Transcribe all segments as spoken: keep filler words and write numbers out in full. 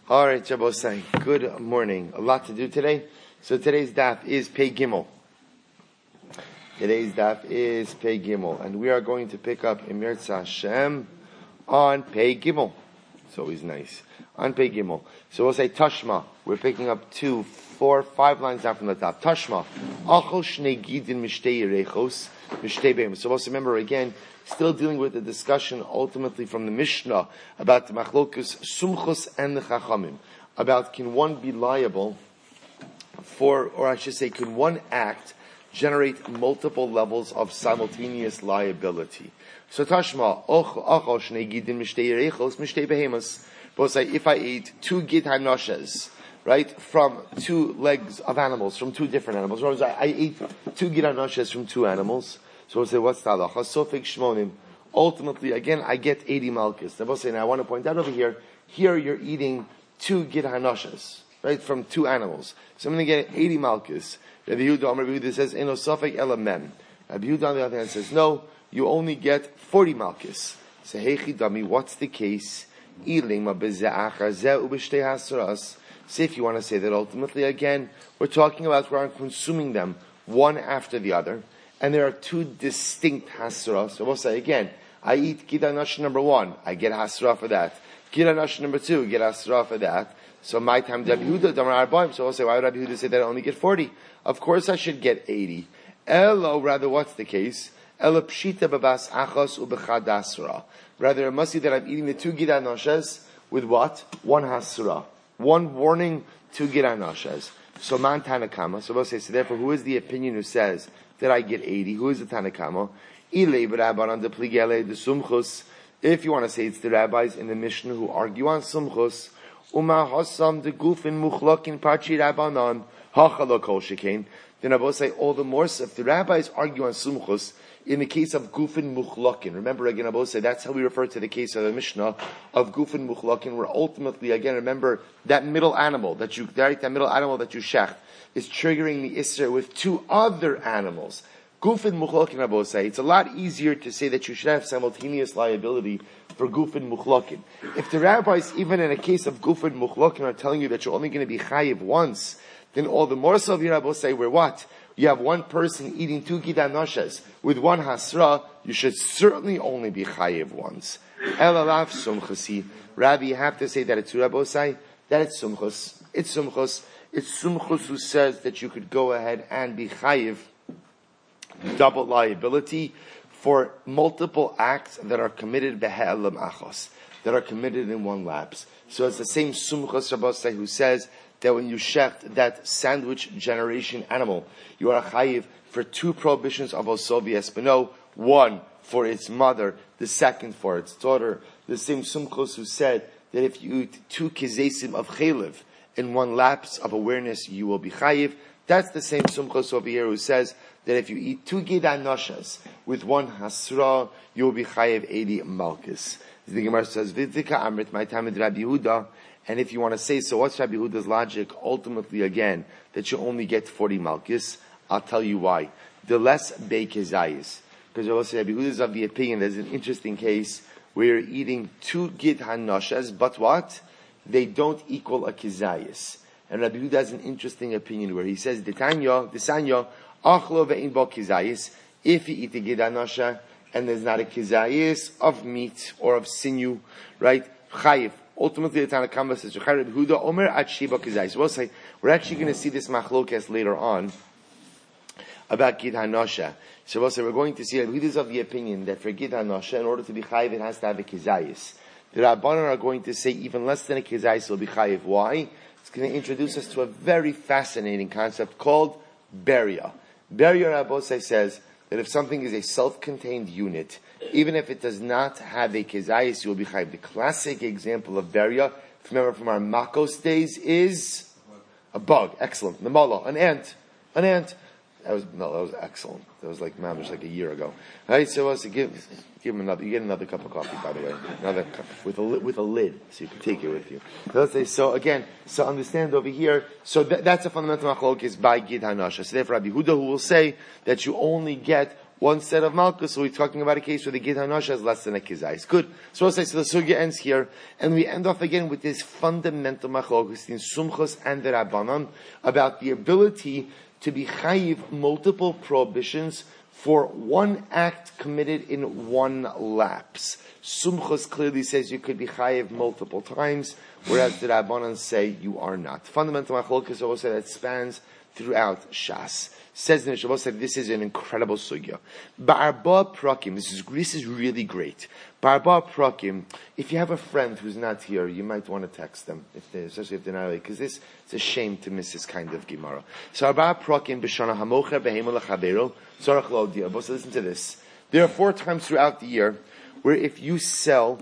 All right, Shabbosai. Good morning. A lot to do today. So today's daf is Pei Gimel. Today's daf is Pei Gimel, and we are going to pick up Emir Hashem on Pei Gimel. It's always nice on Pei Gimel. So we'll say Tashma. We're picking up two, four, five lines down from the top. Tashma. Achol shnei gidin mishtei yerechos mishtei beim. So also remember again. Still dealing with the discussion ultimately from the Mishnah about the Machlokus Sumchos and the Chachamim. About can one be liable for, or I should say, can one act generate multiple levels of simultaneous liability? So Tashma, Achol Shnei Gidin Mishtei Yerechos Mishtei Behemus. Both say, if I eat two Gid HaNoshes, right, from two legs of animals, from two different animals. Or I ate two Gid HaNoshes from two animals. So we'll say, what's the halacha? Sofik shmonim. Ultimately, again, I get eighty malchus. Now, we'll say, now I want to point out over here, here you're eating two gid hanoshas, right, from two animals. So I'm going to get eighty malchus. Rabbi Yehuda, Rabbi Yehuda says, eno sofik ela mem. Rabbi Yehuda on the other hand says, no, you only get forty malchus. So, heichi dami, what's the case? Ilema beze'achar ze ubishtei hasuras. See if you want to say that ultimately, again, we're talking about where I'm consuming them one after the other. And there are two distinct hasra. So we'll say again, I eat Gid HaNosh number one, I get hasra for that. Gid HaNosh number two, get hasra for that. So my time, Rabbi Yehuda, Damar Arbaim. So we'll say, why would Rabbi Yehuda say that I only get forty? Of course I should get eighty. Elo, rather, what's the case? Elo pshita babas achos ubechad hasra. Rather, it must be that I'm eating the two Gid HaNoshes with what? One hasra. One warning, two Gid HaNoshes. So man Tanakama. So we'll say, so therefore, who is the opinion who says that I get eighty? Who is the Tanakama? If you want to say it's the rabbis in the Mishnah who argue on Sumchus, then I will say all the more so if the rabbis argue on Sumchus in the case of Gufin Muchlakin. Remember again, I will say that's how we refer to the case of the Mishnah of Gufin Muchlakin, where ultimately, again, remember that middle animal that you, that middle animal that you shecht is triggering the Isser with two other animals. Gufin Muchlakin, I will say, it's a lot easier to say that you should have simultaneous liability for Gufin Muchlakin. If the rabbis, even in a case of Gufin Muchlakin, are telling you that you're only going to be chayiv once, then all the more so, the rabbis say, we're what? You have one person eating two Gid HaNoshes with one hasra, you should certainly only be chayiv once. Elalav sumchasi. Rabbi, you have to say that it's Rabbosai, that it's sumchus. It's sumchus. It's sumchus who says that you could go ahead and be chayiv, double liability, for multiple acts that are committed be'elam achos, that are committed in one lapse. So it's the same sumchus Rabbosai who says that when you shecht that sandwich generation animal, you are a chayiv for two prohibitions of osovies beno, one for its mother, the second for its daughter. The same sumchos who said that if you eat two kizesim of chaylev in one lapse of awareness, you will be chayiv. That's the same sumchos over here who says that if you eat two Gid HaNoshas with one hasra, you will be chayiv eighty malchus. The Gemara says, Vidika Amrit, my time with Rabbi Yehuda. And if you want to say, so what's Rabbi Yehuda's logic? Ultimately, again, that you only get forty malchus. I'll tell you why. The less bekezayis. Because Rabbi Yehuda is of the opinion there's an interesting case where you're eating two Gid HaNoshes, but what? They don't equal a kizayis. And Rabbi Yehuda has an interesting opinion where he says, Detanya, Desanya, Achlo ve'in bo kizayis. If you eat a Gid HaNosha and there's not a kizayis of meat or of sinew, right? Chayiv. Ultimately, the Tanakhama says, Rabbi Yehuda Omer at Sheba Kizayis. We'll say, we're actually going to see this machlokes later on about Gid HaNosha. So we'll say, we're going to see Rabbi Yehuda is of the opinion that for Gid HaNosha, in order to be chayiv, it has to have a Kizayis. The Rabbanan are going to say even less than a Kizayis will be chayiv. Why? It's going to introduce us to a very fascinating concept called Beria. Beria, Rabbosai says that if something is a self-contained unit, even if it does not have a kezayis, you will be chayiv. The classic example of beria, if you remember from our Makos days, is a bug. Excellent. Namala, an ant. An ant. That was, no, that was excellent. That was like, mamish, like a year ago. Right, so also give, give him another, you get another cup of coffee, by the way. Another cup, with a, with a lid, so you can take it with you. So let's say, so again, so understand over here, so that, that's a fundamental machlokes by Gid HaNosha. So therefore, Rabbi Yehuda, who will say that you only get one set of malchus. So we're talking about a case where the gid hanasha is less than a kizais. Good. So we'll say, so the sugya ends here, and we end off again with this fundamental machlokus in sumchos and the rabbanon about the ability to be chayiv multiple prohibitions for one act committed in one lapse. Sumchos clearly says you could be chayiv multiple times, whereas the rabbanon say you are not. Fundamental machlokus also that spans throughout Shas. Says the Mishnah, said this is an incredible sugya. Ba'arba prakim, this is this is really great. Ba'arba prakim, if you have a friend who's not here, you might want to text them, if they, especially if they're not late, because this it's a shame to miss this kind of Gemara. So Ba'arba prakim b'shana hamocher behema lechabero tzarach lo dia. So listen to this. There are four times throughout the year where if you sell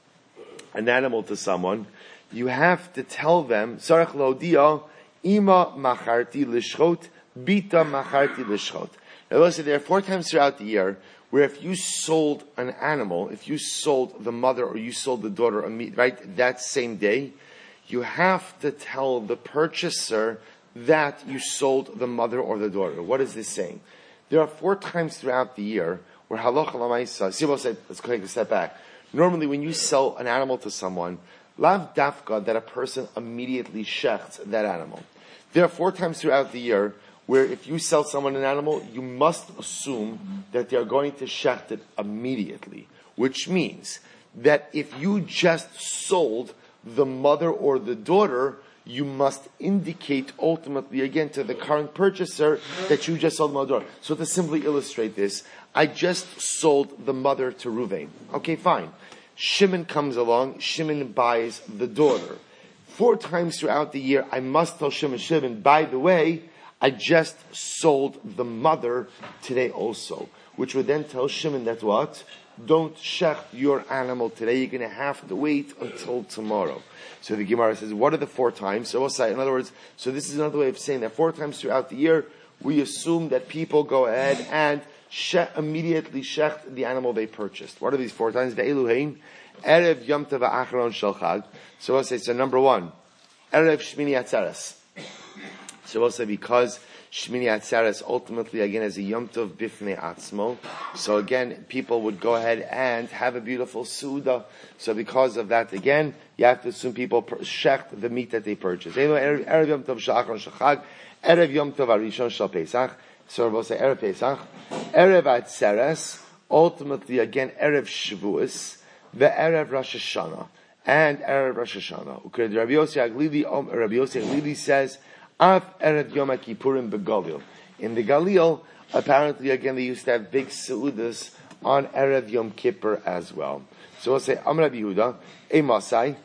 an animal to someone, you have to tell them tzarach lo dia ima macharti lishchot. Bita macharti lishchot. Now listen, there are four times throughout the year where if you sold an animal, if you sold the mother or you sold the daughter, right, that same day, you have to tell the purchaser that you sold the mother or the daughter. What is this saying? There are four times throughout the year where halacha l'maisa, Sibo said, let's take a step back. Normally when you sell an animal to someone, lav dafka, that a person immediately shechts that animal. There are four times throughout the year where if you sell someone an animal, you must assume that they are going to shecht it immediately. Which means that if you just sold the mother or the daughter, you must indicate ultimately again to the current purchaser that you just sold the mother or daughter. So to simply illustrate this, I just sold the mother to Ruvain. Okay, fine. Shimon comes along, Shimon buys the daughter. Four times throughout the year, I must tell Shimon, Shimon, by the way, I just sold the mother today also. Which would then tell Shimon that what? Don't shecht your animal today. You're going to have to wait until tomorrow. So the Gemara says, what are the four times? So we'll say, in other words, so this is another way of saying that four times throughout the year, we assume that people go ahead and she- immediately shecht the animal they purchased. What are these four times? Ve'eluhein, Erev Yom Tov Acharon Shel Chag. So we'll say, so number one, Erev Shmini Atzeres. So we'll say because Shmini Atzeres ultimately again is a Yom Tov Bifnei Atzmo. So again, people would go ahead and have a beautiful Suda. So because of that, again, you have to assume people shecht the meat that they purchase. Erev Yom Tov Sha'achron Shachag, Erev Yom Tov Arishon Shal Pesach. So we'll say Erev Pesach, Erev Atzeres, ultimately again Erev Shavuos, the Erev Rosh Hashanah, and Erev Rosh Hashanah. Okay, Rabbi Yossi Aglili, Rabbi Yossi Aglili says, Af Erev Yom Kippurim beGalil. In the Galil, apparently again they used to have big seudas on Erev Yom Kippur as well. So we'll say Amar Rabbi Yehuda, Emasai,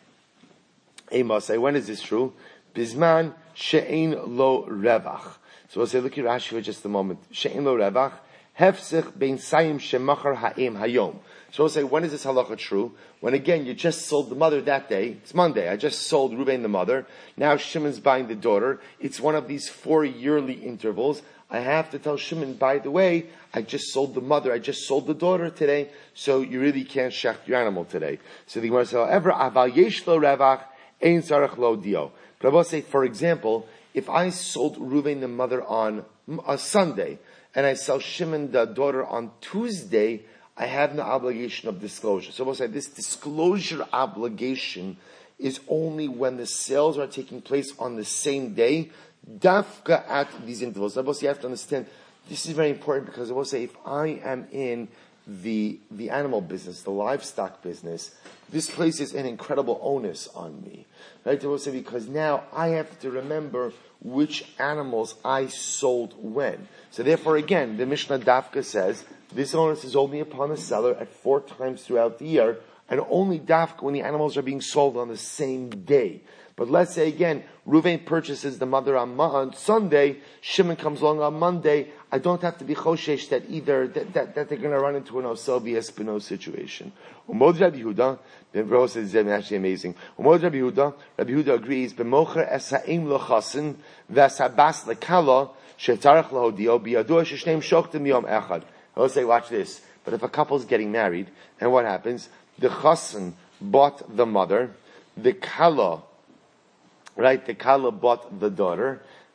Emasai. When is this true? Bizman she'ein lo revach. So we'll say, look at Rashi for just a moment. She'ein lo revach hefsich bein sayim shemachar ha'em hayom. So we'll say, when is this halacha true? When again, you just sold the mother that day. It's Monday. I just sold Ruvain the mother. Now Shimon's buying the daughter. It's one of these four yearly intervals. I have to tell Shimon, by the way, I just sold the mother. I just sold the daughter today. So you really can't shecht your animal today. So the Gemara says, however, aval yesh lo revach, ein tzarech lo dio. But I will say, for example, if I sold Ruvain the mother on a Sunday, and I sell Shimon the daughter on Tuesday, I have no obligation of disclosure. So we'll say this disclosure obligation is only when the sales are taking place on the same day, dafka at these intervals. So you have to understand, this is very important because I will say if I am in the, the animal business, the livestock business, this places an incredible onus on me. Right? I will say because now I have to remember which animals I sold when. So therefore again, the Mishnah Dafka says, this onus is only upon the seller at four times throughout the year, and only dafka when the animals are being sold on the same day. But let's say again, Ruvain purchases the mother on, on Sunday, Shimon comes along on Monday, I don't have to be choshesh that either, that, that, that they're going to run into an Osel Espino situation. Umod Rabbi Yehuda, Ben Bro says it's actually amazing. Umod Rabbi Yehuda, Rabbi Yehuda agrees, B'mocher esa'im lochasin, v'asabas lekala, shetarach lahodio, biyadua sheshneim shochtem yom echad. I'll say, watch this. But if a couple's getting married, and what happens? The chassan bought the mother, the kala, right? The kala bought the daughter.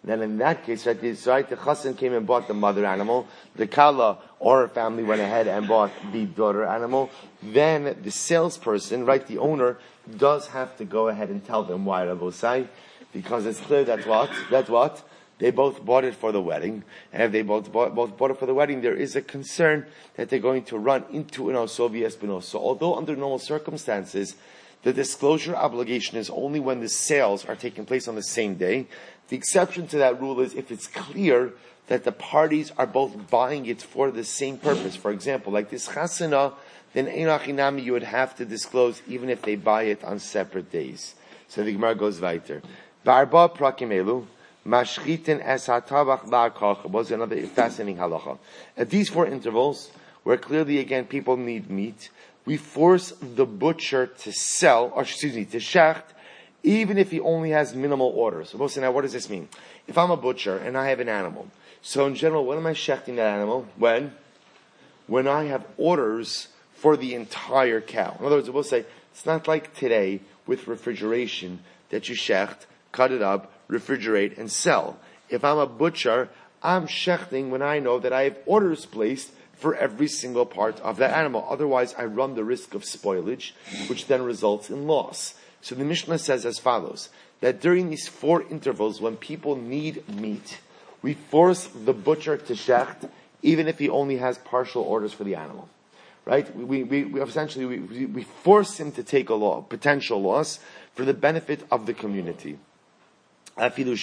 then in that case, right, the, right, the chassan came and bought the mother animal, the kala or her family went ahead and bought the daughter animal, then the salesperson, right, the owner, does have to go ahead and tell them why, Rabosai, because it's clear that what? That what? They both bought it for the wedding, and if they both bought, both bought it for the wedding, there is a concern that they're going to run into an osovi espinos. So although under normal circumstances, the disclosure obligation is only when the sales are taking place on the same day, the exception to that rule is if it's clear that the parties are both buying it for the same purpose. For example, like this chasana, then einachinami you would have to disclose even if they buy it on separate days. So the Gemara goes weiter. Ba'arba prakim elu, mashchitin es hatabach ba'akach, was another fascinating halacha. At these four intervals, where clearly again people need meat, we force the butcher to sell, or excuse me, to shecht, even if he only has minimal orders. So now what does this mean? If I'm a butcher and I have an animal, so in general, when am I shechting that animal? When? When I have orders for the entire cow. In other words, we'll say, it's not like today with refrigeration that you shecht, cut it up, refrigerate, and sell. If I'm a butcher, I'm shechting when I know that I have orders placed for every single part of that animal. Otherwise, I run the risk of spoilage, which then results in loss. So the Mishnah says as follows, that during these four intervals, when people need meat, we force the butcher to shecht, even if he only has partial orders for the animal. Right? We, we, we essentially, we, we force him to take a law, potential loss, for the benefit of the community. Even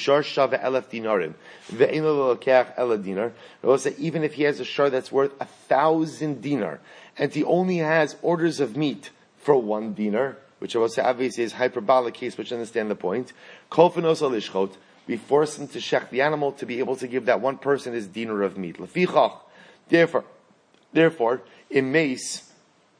if he has a shar that's worth a thousand dinar, and he only has orders of meat for one dinar, which I will say obviously is hyperbolic case, which understand the point. We force him to shech the animal to be able to give that one person his dinar of meat. Therefore, therefore, in mace,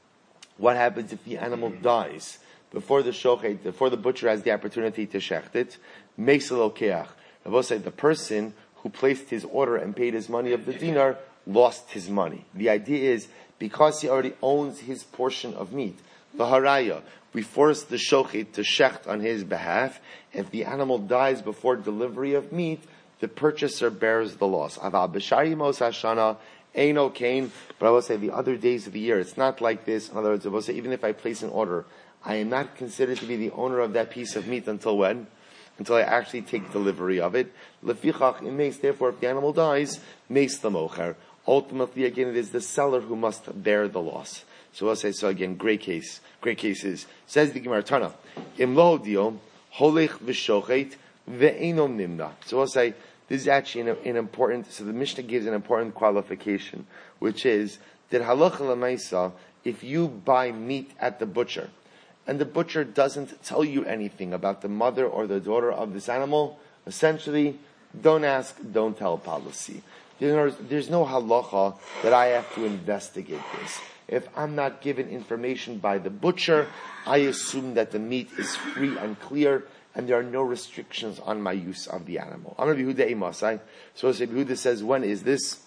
what happens if the animal dies before the shochet, before the butcher has the opportunity to shecht it? Mace lokeach. I will say the person who placed his order and paid his money of the dinar lost his money. The idea is because he already owns his portion of meat. The haraya, we force the shochet to shecht on his behalf. If the animal dies before delivery of meat, the purchaser bears the loss. Aval b'shari mos hashana eino kain. But I will say the other days of the year, it's not like this. In other words, I will say even if I place an order, I am not considered to be the owner of that piece of meat until when? Until I actually take delivery of it. Lefichach in mace, therefore, if the animal dies, mace the mocher. Ultimately, again, it is the seller who must bear the loss. So I'll say, so again, great case, great cases. Says the Gemara Tana, Im lo dio, holech v'shochet, ve'eno nimna. So I'll say, this is actually an, an important, so the Mishnah gives an important qualification, which is, that halacha l'maisa, if you buy meat at the butcher, and the butcher doesn't tell you anything about the mother or the daughter of this animal, essentially, don't ask, don't tell policy. There's, there's no halacha that I have to investigate this. If I'm not given information by the butcher, I assume that the meat is free and clear, and there are no restrictions on my use of the animal. I'm Rabbi Yehuda Emasai. So Rabbi Yehuda says, when is this?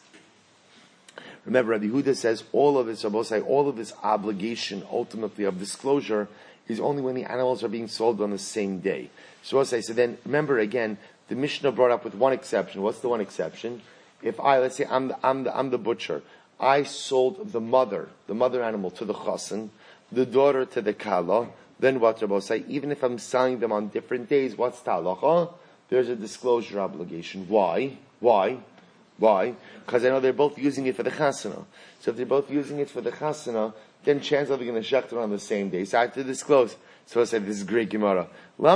Remember, Rabbi Yehuda says all of this, Rabbi say, all of this obligation, ultimately, of disclosure, is only when the animals are being sold on the same day. So I'll say, so then, remember again, the Mishnah brought up with one exception. What's the one exception? If I, let's say, I'm the, I'm the, I'm the butcher. I sold the mother, the mother animal to the chassan, the daughter to the kala, then what Rabbi say, even if I'm selling them on different days, what's talacha? There's a disclosure obligation. Why? Why? Why? Because I know they're both using it for the chasana. So if they're both using it for the chasana, then chances are they're going to shecht it on the same day. So I have to disclose. So I said, this is great Gemara. Why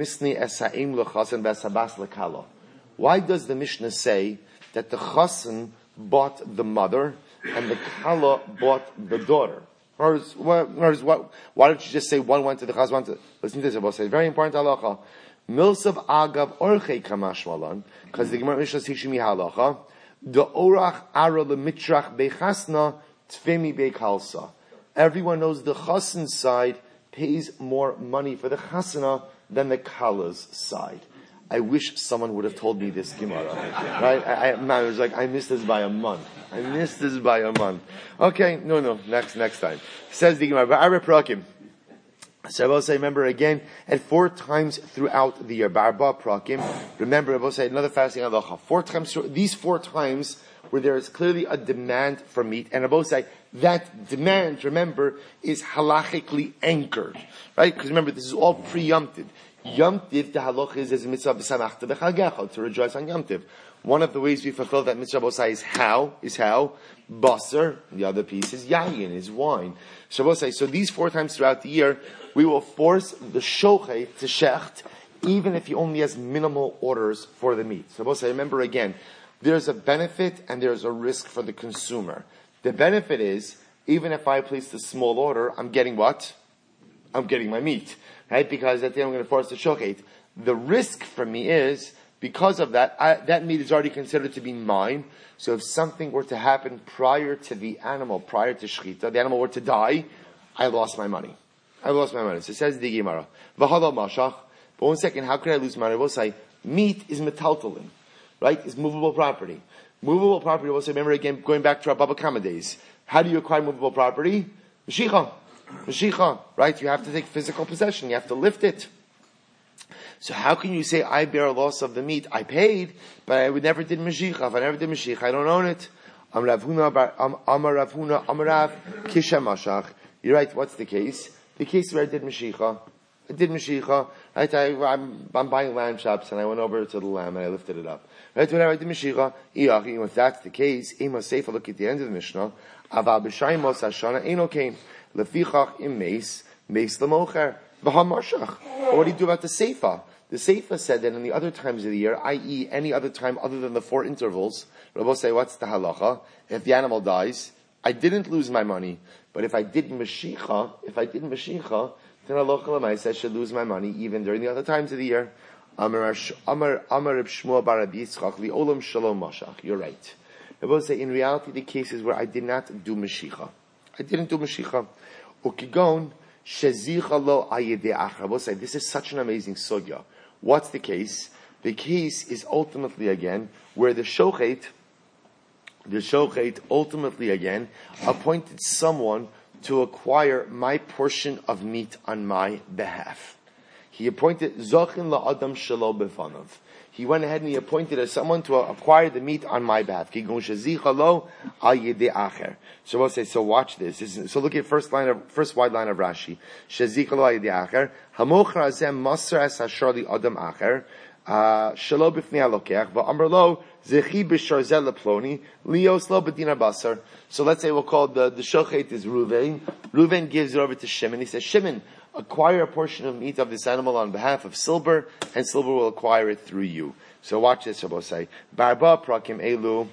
does the Mishnah say that the chassan bought the mother and the kala bought the daughter? Or, is, or is, what, why don't you just say one went to the chassan, one to... Listen to this, I will say. Very important halacha. Milsav agav orchei kamashmalan, because the Gemara Mishnah is teaching me halacha. The orach ara lemitrach bechasna tfemi bekalsa. Everyone knows the chassan side pays more money for the chasana than the kala's side. I wish someone would have told me this Gemara. Right? I, I, I was like, I missed this by a month. I missed this by a month. Okay, no, no, next, next time. Says the Gemara, Ba'ara prakim. So I will say, remember again, at four times throughout the year, Barba Prakim, remember I will say another fascinating halacha. Four times, these four times where there is clearly a demand for meat, and I will say that demand, remember, is halachically anchored, right? Because remember, this is all pre-yomtiv. Yomtiv, the halacha is as a mitzvah b'samachta b'chagecha, to rejoice on Yomtiv. One of the ways we fulfill that mitzvah b'osai is how, is how, basar, the other piece is yayin, is wine. So b'osai, so these four times throughout the year, we will force the shochet to shecht, even if he only has minimal orders for the meat. So b'osai, remember again, there's a benefit and there's a risk for the consumer. The benefit is, even if I place the small order, I'm getting what? I'm getting my meat, right? Because at the end I'm going to force the shochet. The risk for me is, because of that, I, that meat is already considered to be mine. So if something were to happen prior to the animal, prior to shechita, the animal were to die, I lost my money. I lost my money. So it says the Gemara, V'hadal mashach. But one second, how could I lose money? I will say, meat is metaltalin, right? It's movable property. Movable property, I will say, remember again, going back to our Baba Kama days. How do you acquire movable property? Mashicha. Mashicha, right? You have to take physical possession. You have to lift it. So how can you say, I bear a loss of the meat? I paid, but I would never did Mashicha. If I never did Mashicha, I don't own it. Am Rav Huna, Am Rav Huna, Am Rav, Kisha Mashach. You're right, what's the case? The case where I did Mashicha. I did Mashicha. Right? I, I'm, I'm buying lamb chops and I went over to the lamb and I lifted it up. Right? Whenever I did Mashicha, if that's the case, Ema Seifa, look at the end of the Mishnah. Aval B'shayim Mos Hashana Eino Kain. Lefichach im Meis, Meis Lamocher. V'hamashach. What do you do about the Seifa? The Seifa said that in the other times of the year, that is any other time other than the four intervals, Rabbi say, what's the halacha? If the animal dies, I didn't lose my money. But if I did Mashicha, if I did Mashicha, then halacha l'maisa I should lose my money even during the other times of the year. Amar Amar Amar Reb Shmuel bar Rabbi Yitzchak li'olam shalom mashach. You're right. Rabbi say, in reality, the cases where I did not do Mashicha. I didn't do Mashicha. Ukigon shezicha lo ayedei achar. Rabbi say, this is such an amazing sugya. What's the case? The case is ultimately again where the shochet, the shochet ultimately again appointed someone to acquire my portion of meat on my behalf. He appointed Zochin la'adam shelo b'fanav. He went ahead and he appointed as someone to acquire the meat on my behalf. So we'll say, so watch this. this is, so look at first line of, first wide line of Rashi. Shezicha lo ayedei acher. Hamochra azem maser es hashar li adam acher. Shelo b'fnei halokech. V'amar lo zechi b'shar zel leploni. Lios lo b'dina basar. So let's say we'll call the, the shochet is Ruvain. Ruvain gives it over to Shimon. He says, Shimon, acquire a portion of meat of this animal on behalf of Silver, and Silver will acquire it through you. So watch this, Rabbi say. Barba prakim elu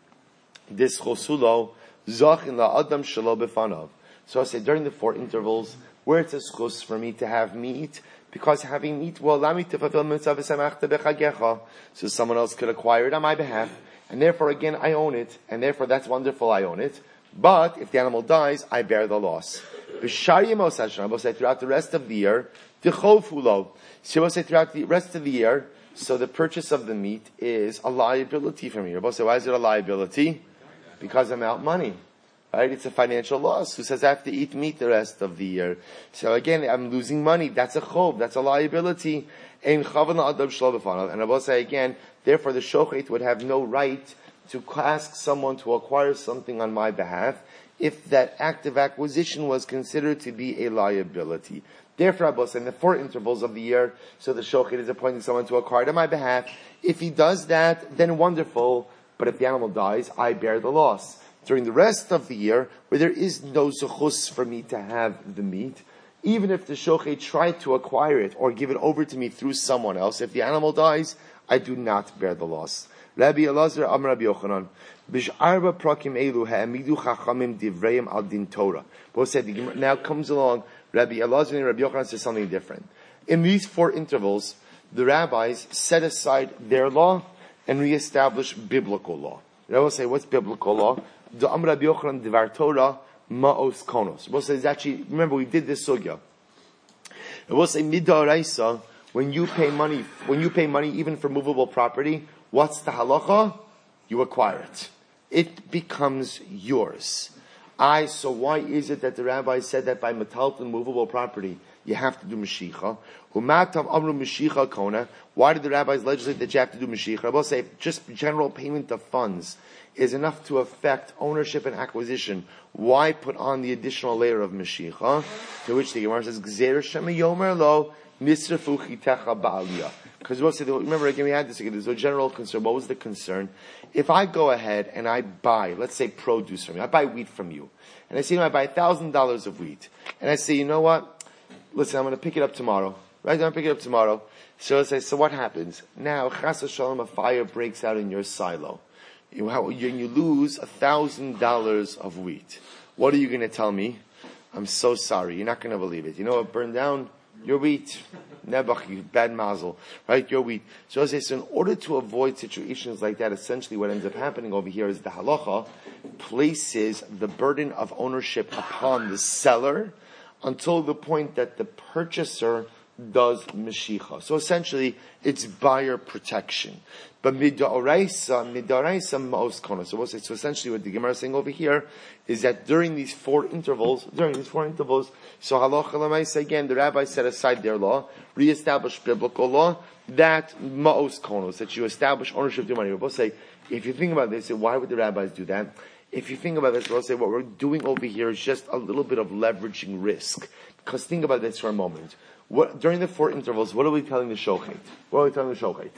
dischosulo zachin la'adam shelo b'fanav. So I say, during the four intervals, where it's a schus for me to have meat, because having meat will allow me to fulfill mitzvah v'samachta b'chagecha, so someone else could acquire it on my behalf, and therefore again I own it, and therefore that's wonderful, I own it. But if the animal dies, I bear the loss. B'shayim will say throughout the rest of the year, tichofulo. She will say throughout the rest of the year, so the purchase of the meat is a liability for me. Rabbi say, why is it a liability? Because I'm out money. Right? It's a financial loss. Who says I have to eat meat the rest of the year? So again, I'm losing money. That's a chov. That's a liability. And Rabbi say again, therefore the shochet would have no right to ask someone to acquire something on my behalf if that act of acquisition was considered to be a liability. Therefore, Rabbi say in the four intervals of the year, so the shochet is appointing someone to acquire it on my behalf. If he does that, then wonderful. But if the animal dies, I bear the loss. During the rest of the year, where there is no zechus for me to have the meat, even if the shochet tried to acquire it or give it over to me through someone else, if the animal dies, I do not bear the loss. Rabbi Elazar Amar Rabbi Yochanan, B'sharba prakim elu ha'amidu chachamim divreim al din Torah. Both said, now comes along, Rabbi Elazar and Rabbi Yochanan says something different. In these four intervals, the rabbis set aside their law and reestablish biblical law. I will say, what's biblical law? The Amar Rabbi Yochanan Divar Torah Ma'os Konos. We'll say, it's actually, remember we did this sugya. I will say, Midaraisa, when you pay money, when you pay money even for movable property, what's the halacha? You acquire it. It becomes yours. I, so why is it that the rabbi said that by metalton movable property, you have to do Mashicha. Umatam Amru Mashicha Kona. Why did the rabbis legislate that you have to do Mashicha? I will say, just general payment of funds is enough to affect ownership and acquisition. Why put on the additional layer of Mashicha? To which the Gemara says, Gzeir Shema Yomer Lo Nisrafu Chitecha Ba'aliyah. Because we'll say, remember again, we had this again, there's a general concern. What was the concern? If I go ahead and I buy, let's say produce from you, I buy wheat from you, and I say, you know, I buy one thousand dollars of wheat, and I say, you know what? Listen, I'm going to pick it up tomorrow. Right? I'm going to pick it up tomorrow. So I say, so what happens? Now, Chas v'Shalom, a fire breaks out in your silo. You, how, you, you lose one thousand dollars of wheat. What are you going to tell me? I'm so sorry. You're not going to believe it. You know what burned down? Your wheat. Nebuch, you bad mazel. Right? Your wheat. So I say, so in order to avoid situations like that, essentially what ends up happening over here is the halacha places the burden of ownership upon the seller until the point that the purchaser does Mashicha. So essentially, it's buyer protection. But Midaraisa, Midaraisa Ma'os Kona. So what's it? So essentially what the Gemara is saying over here is that during these four intervals, during these four intervals, so Halacha L'Maisa, again, the rabbis set aside their law, reestablished biblical law, that Ma'os Konos, that you establish ownership of your money. We'll both say, if you think about this, why would the rabbis do that? If you think about this, we'll say what we're doing over here is just a little bit of leveraging risk. Because think about this for a moment. What, during the four intervals, what are we telling the shochet? What are we telling the shochet?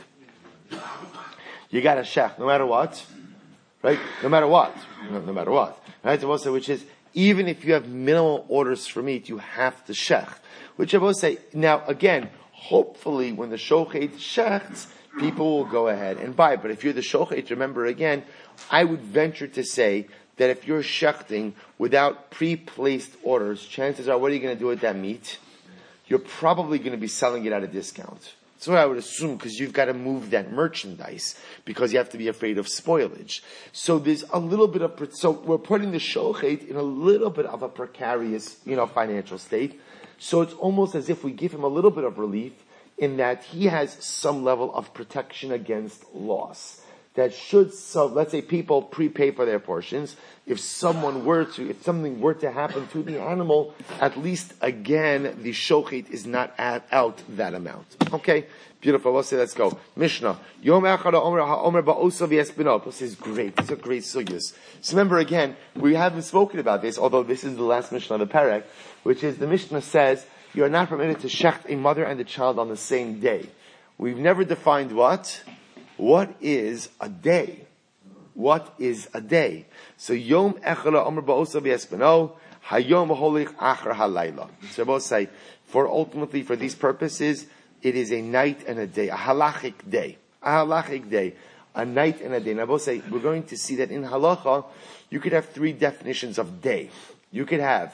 You got a shech, no matter what, right? No matter what, no, no matter what, right? So which is, even if you have minimal orders for meat, you have to shech. Which I will say, now again, hopefully when the shochet shechts, people will go ahead and buy. But if you're the shochet, remember again, I would venture to say that if you're shechting without pre-placed orders, chances are, what are you going to do with that meat? You're probably going to be selling it at a discount. That's what I would assume, because you've got to move that merchandise, because you have to be afraid of spoilage. So there's a little bit of, so we're putting the shochet in a little bit of a precarious, you know, financial state. So it's almost as if we give him a little bit of relief in that he has some level of protection against loss. That should, so let's say people prepay for their portions. If someone were to, if something were to happen to the animal, at least again, the shochet is not at, out that amount. Okay? Beautiful. Let's say, let's go. Mishnah. Yom echad ha'omer ha'omer ba'osav yespinot. This is great. These are great sugyas. So remember again, we haven't spoken about this, although this is the last Mishnah of the Perek, which is the Mishnah says, you are not permitted to shecht a mother and a child on the same day. We've never defined what? What is a day? What is a day? So Yom Echad Omer Ba'osav Yespino, Hayom Holich Achar Halayla. So both say, for ultimately for these purposes, it is a night and a day, a halachic day, a halachic day, a night and a day. Now both say, we're going to see that in halacha, you could have three definitions of day. You could have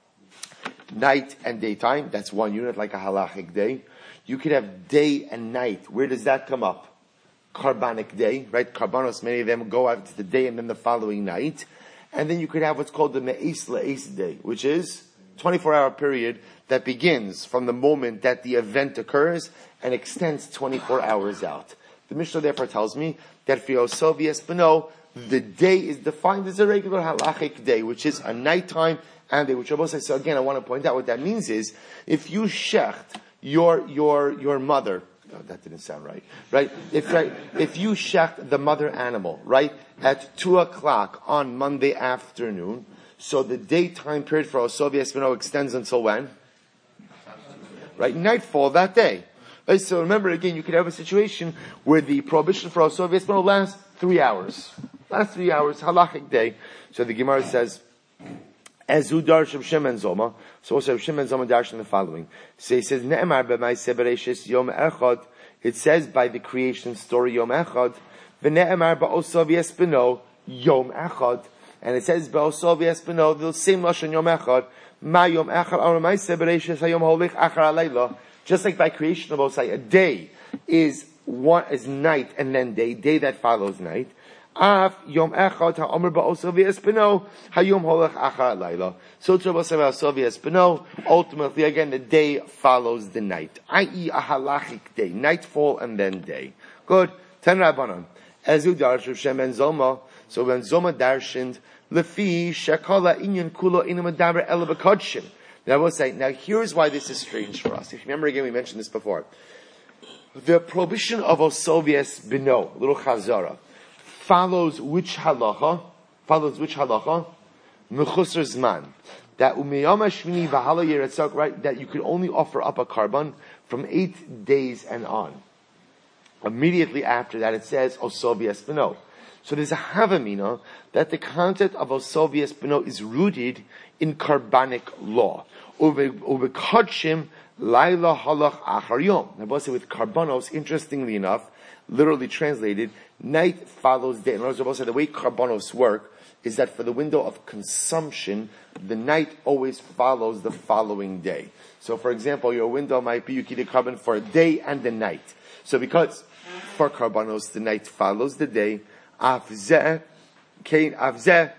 night and daytime. That's one unit, like a halachic day. You could have day and night. Where does that come up? Carbonic day, right? Carbonos, many of them go out to the day and then the following night. And then you could have what's called the Me'es La'es day, which is twenty-four hour period that begins from the moment that the event occurs and extends twenty-four hours out. The Mishnah therefore tells me that for Yosov Yespino, the day is defined as a regular halachic day, which is a nighttime and day, which I will say. So again, I want to point out what that means is, if you shecht your, your, your mother, no, that didn't sound right. Right? If, right, if you shecht the mother animal, right, at two o'clock on Monday afternoon, so the daytime period for Osov Yespino extends until when? Right? Nightfall that day. Right? So remember again, you could have a situation where the prohibition for Osov Yespino lasts three hours. Last three hours, halachic day. So the Gemara says, Ezu darsh of Shem and Zoma. So also Shem and Zoma darsh in the following. So he says, Ne'emar b'maaseh bereishis yom echad. It says by the creation story yom echad. V'ne'emar ba'osav yespino yom echad. And it says ba'osav yespino, the same lashon yom echad. Ma yom echad amar maaseh bereishis hayom holich achar alayla. Just like by creation of Osai, a day is one, is night and then day, day that follows night. Af yom echad ha'omer ba'osav yespino hayom holech achar alayla. So to ba'osav yespino, ultimately again the day follows the night, that is a halachic day, nightfall and then day. Good. Ten Rabbanon. Ezu darshu Shem and Zoma. So when Zoma darshened lefi shekala inyan kulo inu medaber ela b'kodshin. Now I will say, now here's why this is strange for us. If you remember again, we mentioned this before. The prohibition of Osovies Bino, little Chazara, follows which halacha? Follows which halacha? Mechusar Zman. That umiyam hashmini v'hala yeretzak, right? That you could only offer up a carbon from eight days and on. Immediately after that, it says Osovies Bino. So there's a havamina that the concept of Osovies Bino is rooted in carbonic law. Uve kodshim laila halach achar yom. Now, Rabbi say with karbanos, interestingly enough, literally translated, night follows day. In other words, the way karbanos work is that for the window of consumption, the night always follows the following day. So, for example, your window might be you keep the carbon for a day and the night. So, because for karbanos the night follows the day, afzeh kain afzeh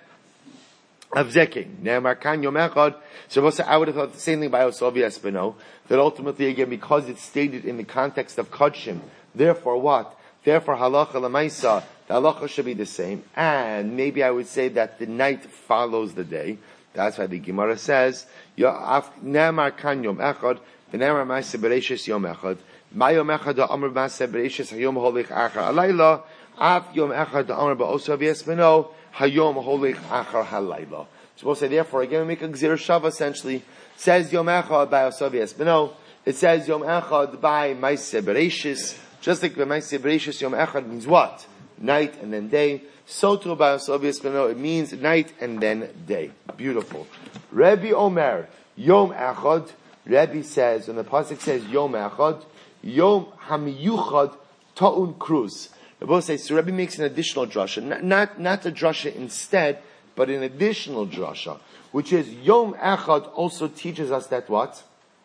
avzeking ne'amar kan yom echad. So, I would have thought the same thing by Osovies Bino, that ultimately again because it's stated in the context of kodshim, therefore what? Therefore halacha lemaisa, the halacha should be the same, and maybe I would say that the night follows the day. That's why the Gemara says, ne'amar kan yom echad, v'ne'amar ma'aseh bereishis yom echad, ma yom echad ha'amar ma'aseh bereishis hayom holich achar halayla, af yom echad ha'amar ba'Osovies Bino, hayom holich achar halayla. So we'll say, therefore, again, we make a gzir shav essentially. Says yom echad by Osovies Bino, it says yom echad by ma'aseh bereishis. Just like the Ma'aseh Bereishis Yom Echad means what? Night and then day. So too by Osovies Bino, it means night and then day. Beautiful. Rabbi Omer, Yom Echad. Rabbi says, and the pasuk says Yom Echad, Yom Hamiyuchad Ta'un Kruz. Rabbi says, so Rabbi makes an additional drasha, not, not, not a drasha instead, but an additional drasha, which is Yom Echad also teaches us that what?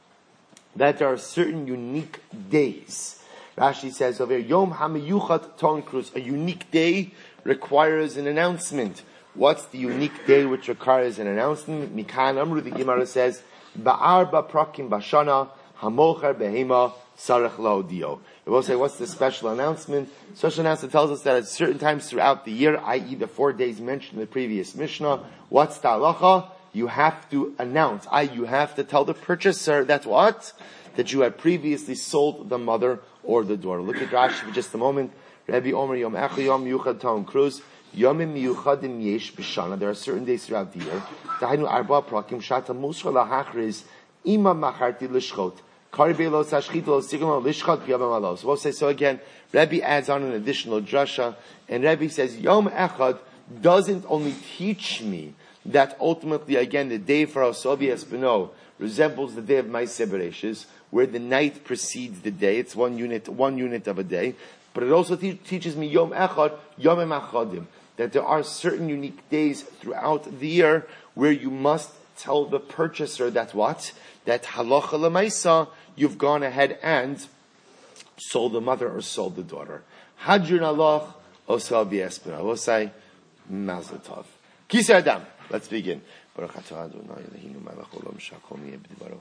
That there are certain unique days. Rashi says over here, Yom HaMiyuchat Ton Kruz, a unique day requires an announcement. What's the unique day which requires an announcement? Mikan Amru, the Gemara says, Ba'arba Prakim Bashana, Hamocher Behema, Sarech Laodio. We will say, what's the special announcement? Special announcement tells us that at certain times throughout the year, that is the four days mentioned in the previous Mishnah, what's the halacha? You have to announce, that is you have to tell the purchaser that what? That you had previously sold the mother or the daughter. Look at Rashi for just a moment. Rabbi Omer Yom Echad Yom Miyuchad Ta'un Kruz Yomim Miyuchadim Yesh B'Shana. There are certain days throughout the year. Tahainu Arba Prakim Shata Musra Lahachriz Ima Macharti Lishchot Kari Beilo Sashchit Lo Sigma Lishchot B'Yom Alos. So we'll say so again. Rabbi adds on an additional drasha, and Rabbi says Yom Echad doesn't only teach me that ultimately again the day for Osovies Bino resembles the day of Ma'aseh Bereishis, where the night precedes the day. It's one unit, one unit of a day. But it also te- teaches me Yom Echad, Yom Achadim, that there are certain unique days throughout the year where you must tell the purchaser that what? That halacha l'maisa, you've gone ahead and sold the mother or sold the daughter. Hadrun aloch, Osovies Bino. We'll say, Mazel Tov. Kisei Adam. Let's begin. Baruch atah Adonai Eloheinu melech haolam shakol miyeh b'dvaro.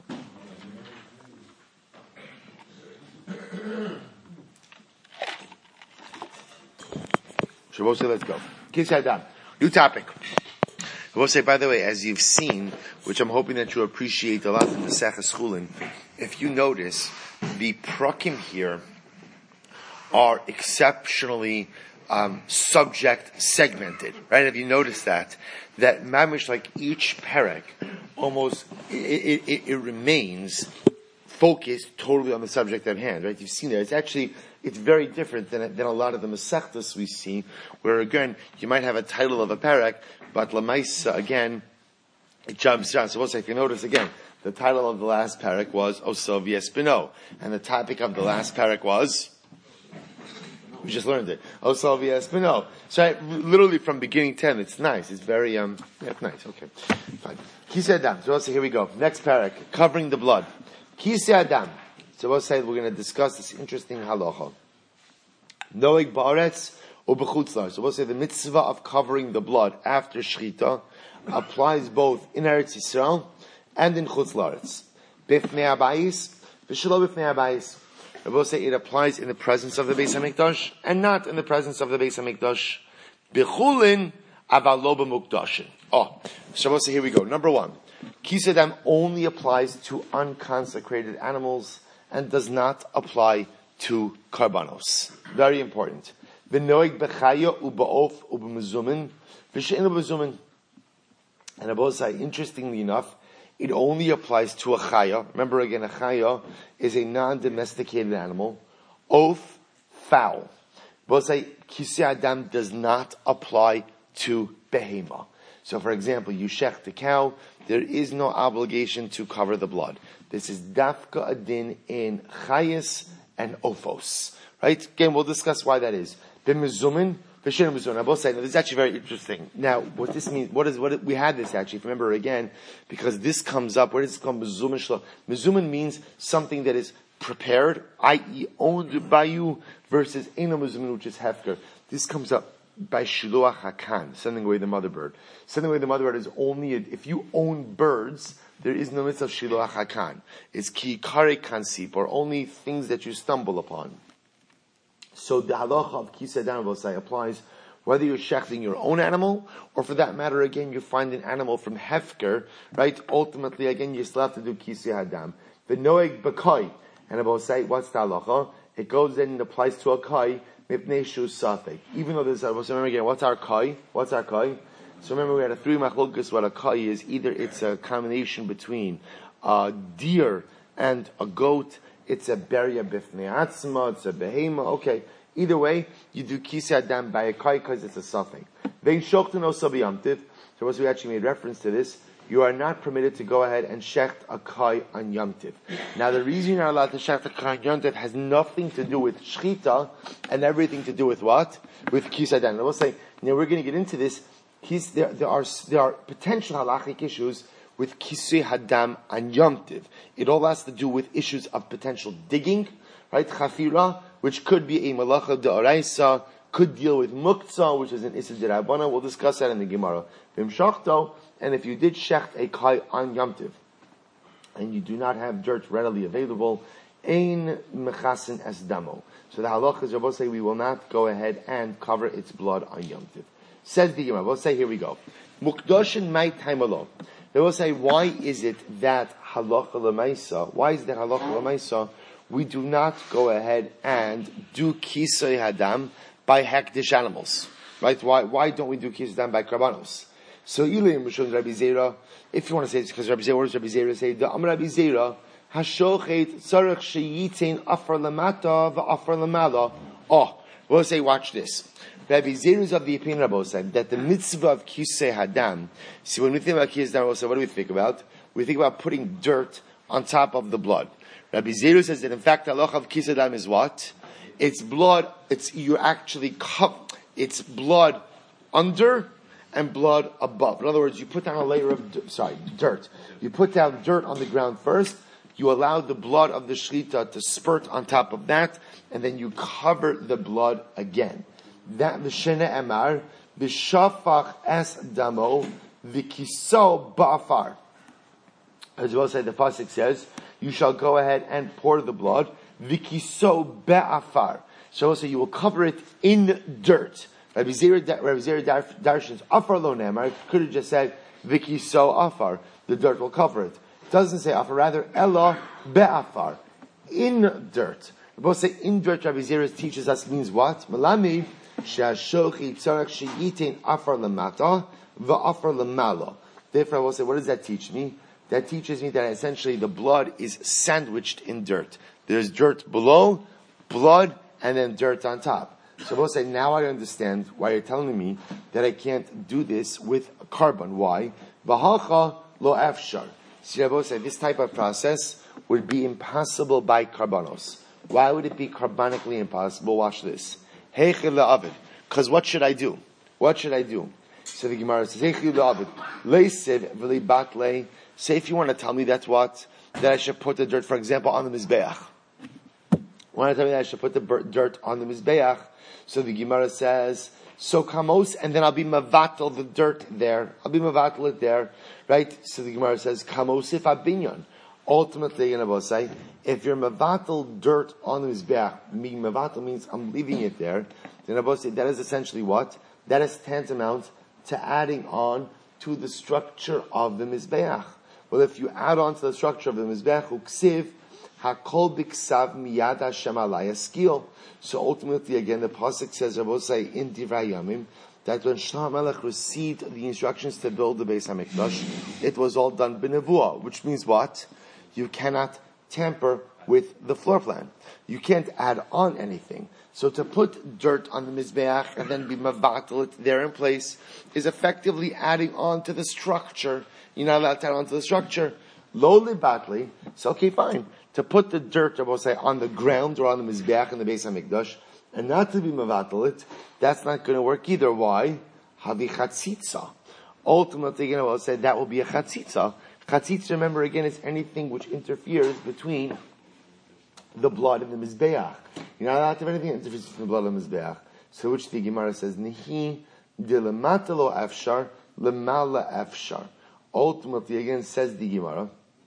Shabbos, let's go. Kisei Adam. New topic. I will say, by the way, as you've seen, which I'm hoping that you appreciate a lot from the Seches Chulin, if you notice, the prakim here are exceptionally um, subject segmented, right? Have you noticed that? That mamish, like each perek, almost, it, it, it remains focused totally on the subject at hand, right? You've seen it. It's actually, it's very different than, than a lot of the Masechtas we see, where again, you might have a title of a perek, but Lamaisa, again, it jumps around. So also, if you notice again, the title of the last perek was Osovies Bino, and the topic of the last perek was, we just learned it, Osovies Bino. So I, literally from beginning to end, it's nice. It's very, um, yeah, it's nice. Okay, fine. Kisei Adam. So also, here we go. Next perek, covering the blood. Kisei Adam. So we'll say we're going to discuss this interesting halacha. Noeg ba'aretz or b'chutzlar. So we'll say the mitzvah of covering the blood after shchita applies both in Eretz Yisrael and in Chutz La'aretz. Bifnei habayis, v'shelo bifnei habayis. I will say it applies in the presence of the Beis HaMikdash and not in the presence of the Beis HaMikdash. B'chulin aval lo b'mukdashin. Oh, so we'll say here we go. Number one. Kisei Hadam only applies to unconsecrated animals and does not apply to karbanos. Very important. V'noig b'chaya u'ba'of u'b'mezumin v'she'en u'b'mezumin. And Abosai, interestingly enough, it only applies to a chaya. Remember again, a chaya is a non-domesticated animal. Oaf, fowl. Abosai, Kisei Hadam does not apply to behema. So for example, you shecht a cow, there is no obligation to cover the blood. This is dafka adin in chayas and ophos. Right? Again, we'll discuss why that is. B'mezumin, v'she'en u'b'mezumin. I both say, now this is actually very interesting. Now, what this means, what is, what, we had this actually, if you remember again, because this comes up, where does it come? Mezumin shlo. Mezumin means something that is prepared, that is owned by you, versus eno mezumin, which is hefker. This comes up by shiluach hakan, sending away the mother bird. Sending away the mother bird is only, a, if you own birds, there is no mitzvah of shiluach hakan. It's ki kare kansip, or only things that you stumble upon. So the halacha of Kisei Hadam applies whether you're shechting your own animal, or for that matter, again, you find an animal from hefker, right? Ultimately, again, you still have to do Kisei Hadam. The noeg b'kai, and Abosai, what's the halacha? It goes in and applies to a kai, mipnei shu safek. Even though there's, so remember again, what's our kai? What's our kai? So remember, we had a three machlokas. What a kai is, either it's a combination between a deer and a goat, it's a beria bifnei atzma, it's a behema. Okay, either way, you do Kisei Hadam by a kai because it's a safek. Vein shochten osa b'yamtiv. So once we actually made reference to this, you are not permitted to go ahead and shecht a kai on Yom Tiv. Now the reason you're not allowed to shecht a kai on Yom Tiv has nothing to do with shchita and everything to do with what? With Kisei Hadam. I will say, now we're going to get into this. There, there are there are potential halachic issues with Kisei Hadam on Yom Tiv. It all has to do with issues of potential digging, right? Chafira, which could be a malacha de'oraisa, could deal with muktzah, which is an issa d'rabbanan. We'll discuss that in the Gemara. V'imshachto, and if you did shecht a kai on Yom Tiv, and you do not have dirt readily available, ein mechasin es damo. So the halacha is, Rabbi say, we will not go ahead and cover its blood on Yom Tiv. Says the Gemara. We'll say, here we go. Mukdoshin mai taimalo. They will say, why is it that halacha l'maisa? Why is it that halacha l'maisa? We do not go ahead and do Kisei Hadam by hektish animals, right? Why? Why don't we do Kisei Hadam by karbanos? So, Ilim Rishon Rabbi Zera, if you want to say it's because Rabbi Zera, what does Rabbi Zera say? The Amar Rabbi Zera, Hashochet Tzarech Sheyitin Afar Lamata V'Afar Lamala. Oh, we'll say, watch this. Rabbi Zera is of the opinion, Rabbi said, that the mitzvah of Kisei Hadam, see, when we think about Kisei Hadam, what do we think about? We think about putting dirt on top of the blood. Rabbi Zera says that in fact, the halacha of Kisei Hadam is what? It's blood, it's, you actually cup, it's blood under and blood above. In other words, you put down a layer of, sorry, dirt. You put down dirt on the ground first, you allow the blood of the shlita to spurt on top of that, and then you cover the blood again. That, v'shene emar, v'shafach es damo, v'kiso ba'afar. As well say, the pasuk says, you shall go ahead and pour the blood, v'kiso ba'afar. So also you will cover it in dirt. Rabbi Zera Darshan's afar lo nemar could have just said v'kiso afar. The dirt will cover it. It doesn't say afar, rather ella be'afar, in dirt. Both say in dirt. Rabbi Zera teaches us means what? Malami she'ashochi tzarech sheyitin afar lemata v'afar lemalo. Therefore, I will say, what does that teach me? That teaches me that essentially the blood is sandwiched in dirt. There's dirt below, blood, and then dirt on top. So we'll say, now I understand why you're telling me that I can't do this with a carbon. Why? V'halcha lo afshar. See, I will say, this type of process would be impossible by carbonos. Why would it be carbonically impossible? Watch this. Heichel la'avid. Because what should I do? What should I do? So the Gemara says, Heichel la'avid. Leisev v'li batlei. Say if you want to tell me that's what, that I should put the dirt, for example, on the Mizbeach. Want to tell me that I should put the dirt on the Mizbeach? So the Gemara says, so kamos, and then I'll be mavatal the dirt there. I'll be mavatal it there, right? So the Gemara says, kamosif abinyan. Ultimately, you know, say, if you're mavatal dirt on the Mizbeach, me mavatal means I'm leaving it there, then Abba say that is essentially what? That is tantamount to adding on to the structure of the Mizbeach. Well, if you add on to the structure of the Mizbech, uksiv, hakol biksav miyad Hashem alai eskil. So ultimately, again, the pasuk says, Rabosai in Divrei Yamim, that when Shlomo Melech received the instructions to build the Beis HaMikdash, it was all done b'nevuah, which means what? You cannot tamper with the floor plan. You can't add on anything. So to put dirt on the Mizbeach and then be mavatal it there in place is effectively adding on to the structure. You're not allowed to add on to the structure. Lo libatli. So okay, fine. To put the dirt, I will say, on the ground or on the Mizbeach in the Beis HaMikdash, and not to be mavatal it, that's not going to work either. Why? Havi chatzitza. Ultimately, you know, I'll say that will be a chatzitza. Chatzitza, remember again, is anything which interferes between the blood and the Mizbeach. You're not allowed to have anything that interferes between the blood and the Mizbeach. So which the Gemara says, Nihi de lematalo afshar, lemala afshar. Ultimately, again, says the Gemara,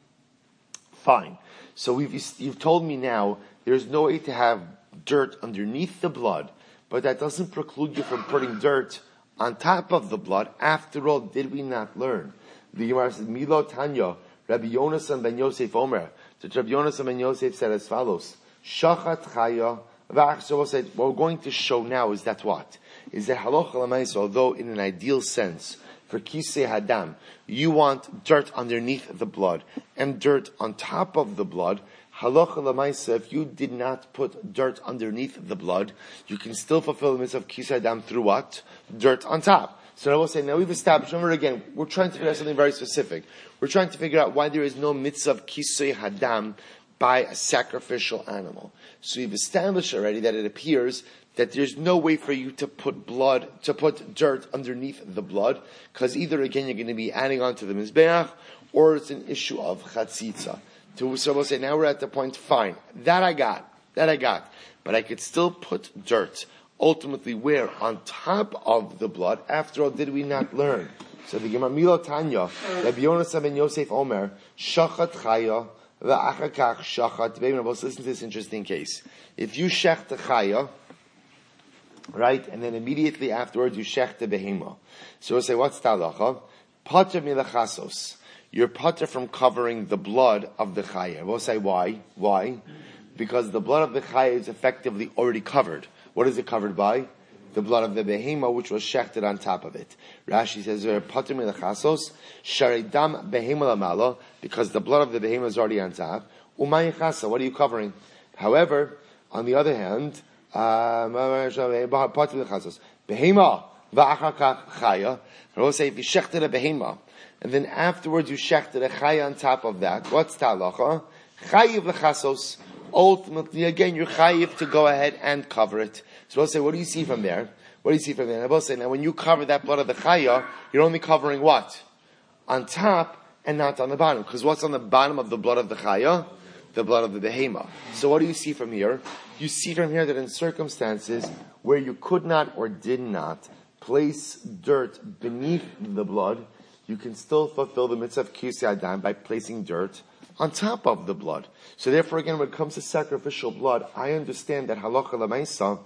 fine. So we've, you've told me now, there's no way to have dirt underneath the blood, but that doesn't preclude you from putting dirt on top of the blood. After all, did we not learn? The Gemara says, Milo Tanya, Rabbi Yonasan ben Yosef Omer. So Rabbi Yonasan ben Yosef said as follows, Shachat Chaya, so said, what we're going to show now is that what? Is that halacha l'maisa, although in an ideal sense, for kisei hadam, you want dirt underneath the blood and dirt on top of the blood. Halacha l'maisa, if you did not put dirt underneath the blood, you can still fulfill the mitzvah of kisei hadam through what? Dirt on top. So I will say, now we've established, remember again, we're trying to figure out something very specific. We're trying to figure out why there is no mitzvah of kisei hadam by a sacrificial animal. So we've established already that it appears that there's no way for you to put blood, to put dirt underneath the blood, because either again you're going to be adding on to the mizbeach, or it's an issue of chatzitza. So we'll say, now we're at the point, fine, that I got, that I got, but I could still put dirt, ultimately where? On top of the blood. After all, did we not learn? So the Gemara Milo Tanya, Rabbi Yonasan ben Yosef Omer, Shachat Chaya, V'achakach Shachat Beim. Listen to this interesting case. If you shech the Chaya, right, and then immediately afterwards you shech the Behema. So we'll say, what's the halacha? Pater milachasos. You're pater from covering the blood of the Chaya. We'll say, why? Why? Because the blood of the Chaya is effectively already covered. What is it covered by? The blood of the behema, which was shechted on top of it. Rashi says, "Pater milachasos sharidam behema lamala," because the blood of the behema is already on top. Umay chasa, what are you covering? However, on the other hand, pater milachasos behema va'achakach chaya. I will say, if you shechted a behema and then afterwards you shechted a chaya on top of that, what's talacha? Chayiv lechasos. Ultimately, again, you're chayiv to go ahead and cover it. So we'll say, what do you see from there? What do you see from there? And I will say, now when you cover that blood of the chaya, you're only covering what? On top and not on the bottom. Because what's on the bottom of the blood of the chaya? The blood of the behema. So what do you see from here? You see from here that in circumstances where you could not or did not place dirt beneath the blood, you can still fulfill the mitzvah of kisei hadam by placing dirt on top of the blood. So therefore, again, when it comes to sacrificial blood, I understand that halacha l'maisa,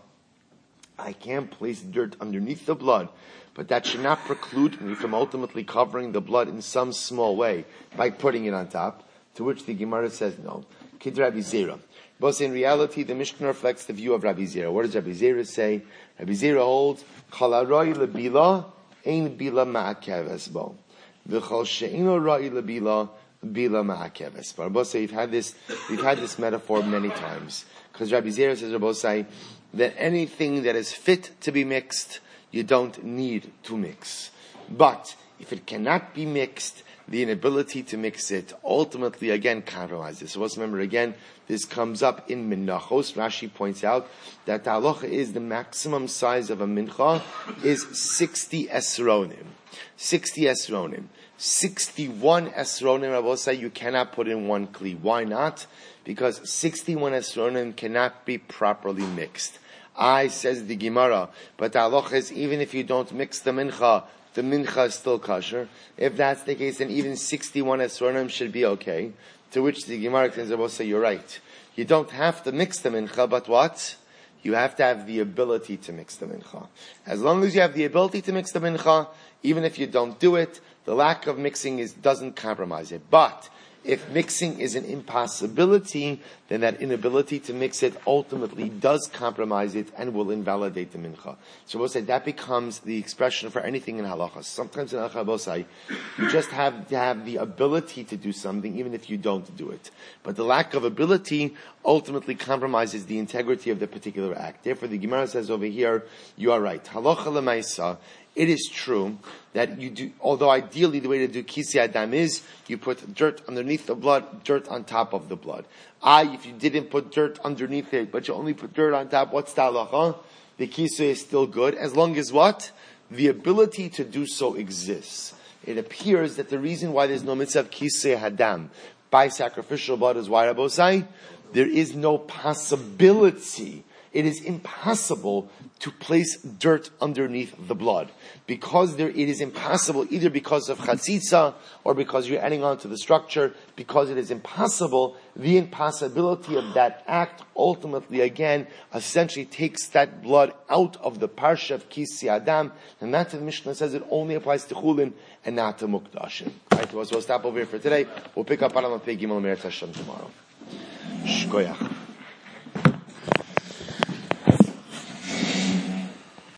I can't place dirt underneath the blood, but that should not preclude me from ultimately covering the blood in some small way by putting it on top, to which the Gemara says no. Kid Rabbi Zera. But in reality, the Mishnah reflects the view of Rabbi Zera. What does Rabbi Zera say? Rabbi Zera holds, Kol harai lebila, ein bila ma'akev esbo. V'chol she'ino rai lebila, bila ma'akeves. But Rabbi say, we've had this, we've had this metaphor many times. Because Rabbi Zera says, Rabbi say, that anything that is fit to be mixed, you don't need to mix. But if it cannot be mixed, the inability to mix it ultimately again compromises. So let's remember again, this comes up in Minachos. Rashi points out that the halacha is the maximum size of a mincha is sixty esronim. sixty esronim. sixty-one esronim, I will say, you cannot put in one kli. Why not? Because sixty-one esronim cannot be properly mixed. I, says the Gemara, but the halacha is even if you don't mix the mincha, the mincha is still kosher. If that's the case, then even sixty-one esronim should be okay. To which the Gemara will say, you're right. You don't have to mix the mincha, but what? You have to have the ability to mix the mincha. As long as you have the ability to mix the mincha, even if you don't do it, the lack of mixing is, doesn't compromise it. But if mixing is an impossibility, then that inability to mix it ultimately does compromise it and will invalidate the mincha. So we'll say that becomes the expression for anything in halachas. Sometimes in halachah you just have to have the ability to do something even if you don't do it. But the lack of ability ultimately compromises the integrity of the particular act. Therefore the Gemara says over here, you are right. Halacha l'maisa, it is true that you do, although ideally the way to do kisi adam is, you put dirt underneath the blood, dirt on top of the blood. Ah, if you didn't put dirt underneath it, but you only put dirt on top, what's the halacha? The kisi is still good, as long as what? The ability to do so exists. It appears that the reason why there's no mitzvah of kisi hadam by sacrificial blood is why, Rabosai? There is no possibility. It is impossible to place dirt underneath the blood. Because there, it is impossible, either because of chatzitza, or because you're adding on to the structure, because it is impossible, the impossibility of that act ultimately, again, essentially takes that blood out of the parsha of kisi adam, and that's what the Mishnah says it only applies to chulin and not to mukdashim. Right, so we'll stop over here for today. We'll pick up on Pei Gimel Meretz Hashem tomorrow. Shkoyach.